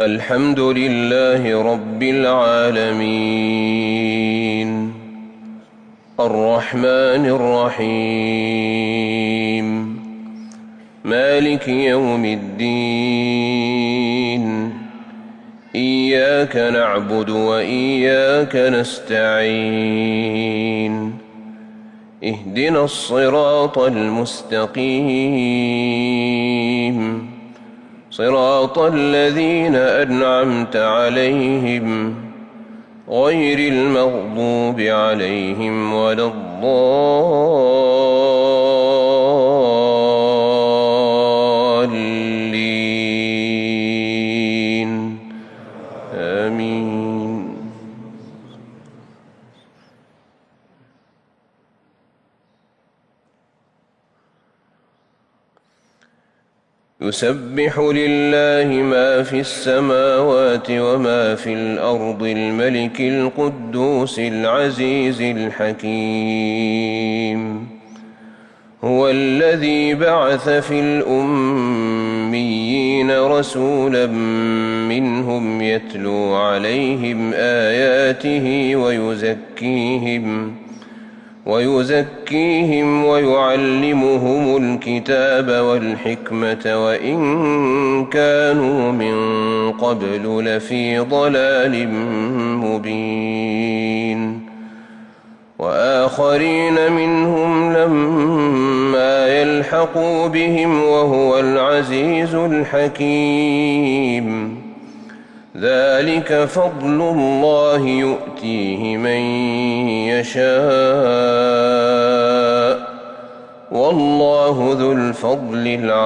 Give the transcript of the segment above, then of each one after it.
الحمد لله رب العالمين الرحمن الرحيم مالك يوم الدين إياك نعبد وإياك نستعين اهدنا الصراط المستقيم صراط الذين أنعمت عليهم غير المغضوب عليهم ولا الضالين آمين. يسبح لله ما في السماوات وما في الأرض الملك القدوس العزيز الحكيم هو الذي بعث في الأميين رسولا منهم يتلو عليهم آياته ويزكيهم ويعلمهم الكتاب والحكمة وإن كانوا من قبل لفي ضلال مبين وآخرين منهم لما يلحقوا بهم وهو العزيز الحكيم ذلك فضل الله يؤتيه من يشاء والله ذو الفضل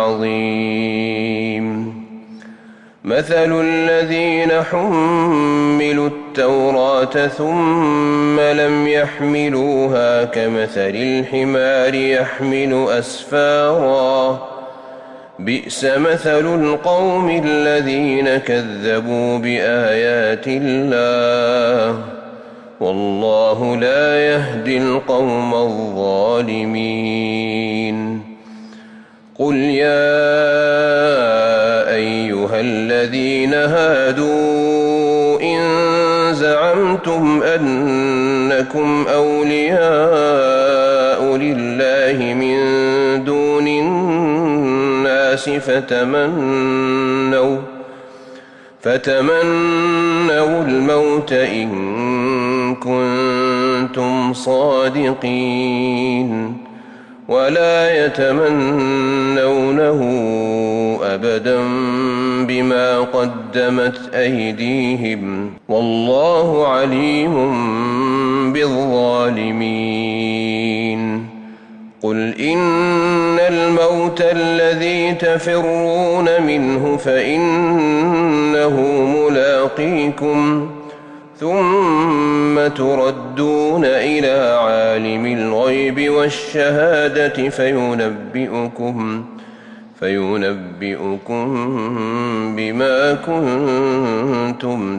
العظيم. مثل الذين حملوا التوراة ثم لم يحملوها كمثل الحمار يحمل أسفارا بئس مثل القوم الذين كذبوا بآيات الله والله لا يهدي القوم الظالمين. قل يا أيها الذين هادوا إن زعمتم أنكم أولياء لله من دون الناس فتمنوا الموت إن كنتم صادقين ولا يتمنونه أبدا بما قدمت أيديهم والله عليم بالظالمين. قل إن الموت الذي تفرون منه فإنه ملاقيكم ثم تردون إلى عالم الغيب والشهادة فينبئكم بما كنتم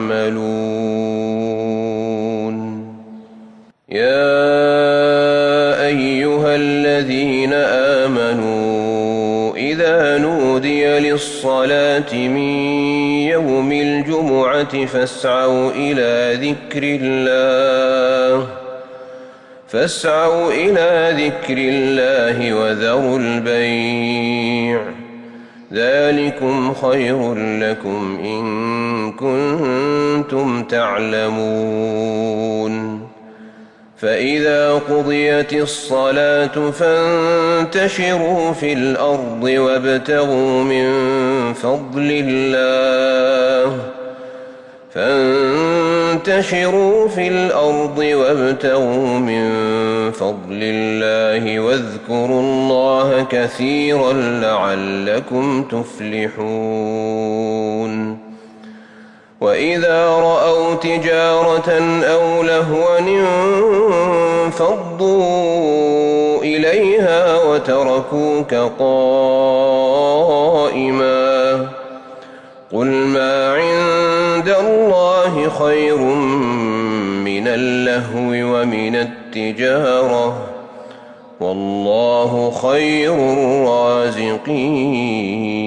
تعملون. يا أيها الذين آمنوا إذا نودي للصلاة من يوم الجمعة فاسعوا إلى ذكر الله وذروا البيع ذلكم خير لكم إن كنتم تعلمون. فإذا قضيت الصلاة فانتشروا في الأرض وابتغوا من فضل الله واذكروا الله كثيرا لعلكم تفلحون. وإذا رأوا تجارة أو لهوا انفضوا إليها وتركوك قائما قل ما عند الله خير من اللهو ومن التجارة والله خير الرازقين.